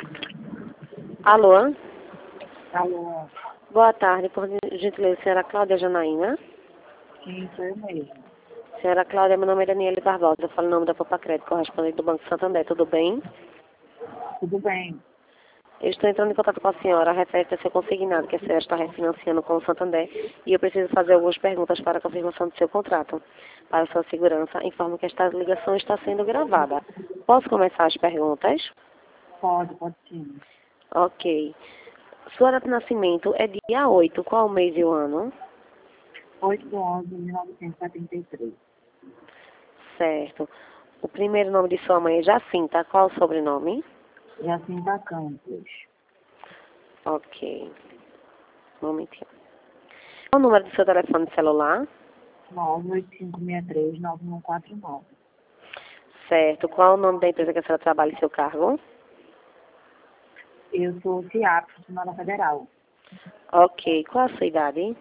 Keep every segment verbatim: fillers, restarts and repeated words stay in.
Alô? Alô, Boa tarde, por gentileza, senhora Cláudia Janaína. sim, sou eu mesmo. Senhora Cláudia, meu nome é Daniele Barbosa, eu falo em nome da Popa Crédito, correspondente do Banco Santander, tudo bem? Tudo bem? Eu estou entrando em contato com a senhora, referente a seu consignado, que a senhora está refinanciando com o Santander, e eu preciso fazer algumas perguntas para a confirmação do seu contrato. Para sua segurança, informo que esta ligação está sendo gravada. Posso começar as perguntas? Pode, pode sim. Ok. Sua data de nascimento é dia oito, qual o mês e o ano? oito de onze de mil novecentos e setenta e três. Certo. O primeiro nome de sua mãe é Jacinta, qual o sobrenome? Jacinta Campos. Ok. Um momentinho. Qual o número do seu telefone celular? nove oito cinco seis três nove um quatro nove. Certo. Qual o nome da empresa que a senhora trabalha e seu cargo? Eu sou CIAP, funcionária federal. Ok. Qual a sua idade?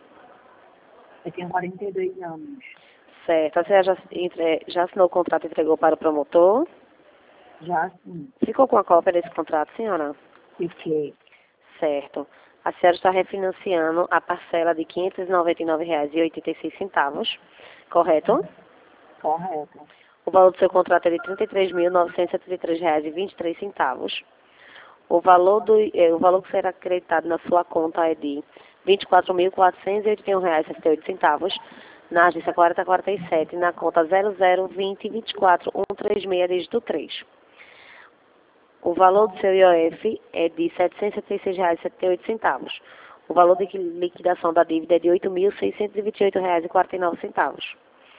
Eu tenho quarenta e dois anos. Certo. A senhora já, entre- já assinou o contrato e entregou para o promotor? Já sim, Ficou com a cópia desse contrato, senhora? fiquei. Certo. A senhora está refinanciando a parcela de quinhentos e noventa e nove reais e oitenta e seis centavos, correto? Correto. O valor do seu contrato é de trinta e três mil novecentos e setenta e três reais e vinte e três centavos. O valor, do, eh, o valor que será acreditado na sua conta é de vinte e quatro mil quatrocentos e oitenta e um reais e sessenta e oito centavos. Na agência quarenta e quarenta e sete, na conta zero zero vinte vinte e quatro cento e trinta e seis, dígito três. O valor do seu I O F é de setecentos e setenta e seis reais e setenta e oito centavos. O valor de liquidação da dívida é de oito mil seiscentos e vinte e oito reais e quarenta e nove centavos.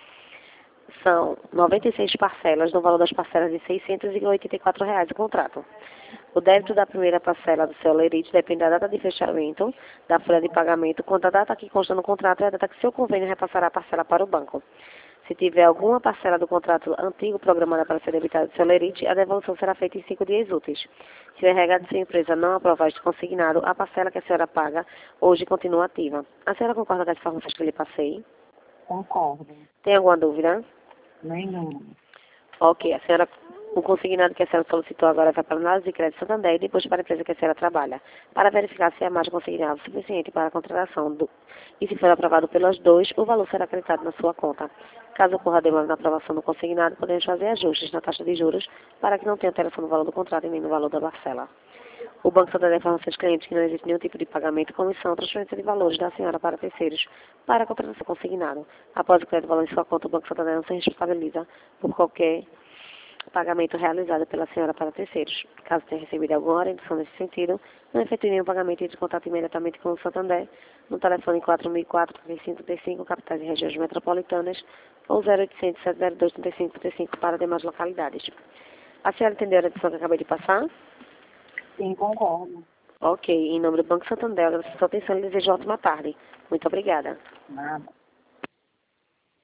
São noventa e seis parcelas no valor das parcelas de seiscentos e oitenta e quatro reais o contrato. O débito da primeira parcela do seu lerite depende da data de fechamento da folha de pagamento, quanto a data que consta no contrato é a data que seu convênio repassará a parcela para o banco. Se tiver alguma parcela do contrato antigo programada para ser debitada do seu lerite, a devolução será feita em cinco dias úteis. Se o encarregado de sua empresa não aprovar este consignado, a parcela que a senhora paga hoje continua ativa. A senhora concorda com as informações que eu lhe passei? Concordo. Tem alguma dúvida? Nenhum. Ok, a senhora, o consignado que a senhora solicitou agora vai para a análise de crédito Santander e depois para a empresa que a senhora trabalha, para verificar se a margem consignada é suficiente para a contratação do, e se for aprovado pelos dois, o valor será acreditado na sua conta. Caso ocorra demora na aprovação do consignado, podemos fazer ajustes na taxa de juros para que não tenha alteração no valor do contrato e nem no valor da parcela. O Banco Santander informa aos seus clientes que não existe nenhum tipo de pagamento, comissão ou transferência de valores da senhora para terceiros para a contratação consignada. Após o crédito valor em sua conta, o Banco Santander não se responsabiliza por qualquer pagamento realizado pela senhora para terceiros. Caso tenha recebido alguma orientação nesse sentido, não efetue nenhum pagamento e entre em contato imediatamente com o Santander no telefone quatro mil e quatro, trinta e cinco, trinta e cinco, capitais e regiões metropolitanas, ou zero oitocentos, sete zero dois, trinta e cinco, trinta e cinco para demais localidades. A senhora entendeu a edição que eu acabei de passar? Sim, concordo. Ok, em nome do Banco Santander, agradeço a sua atenção e desejo ótima tarde. Muito obrigada. Nada.